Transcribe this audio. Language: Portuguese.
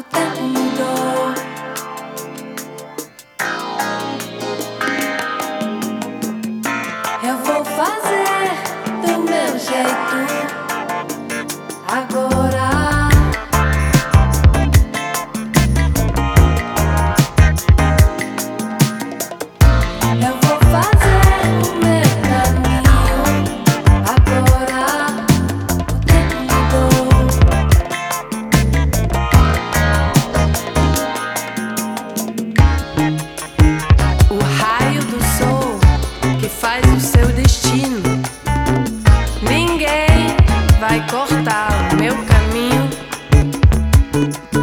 tempo mudou. Eu vou fazer do meu jeito agora. Eu vou fazer o meu caminho agora. O tempo mudou. O raio do sol que faz o seu destino, ninguém vai cortar o meu caminho.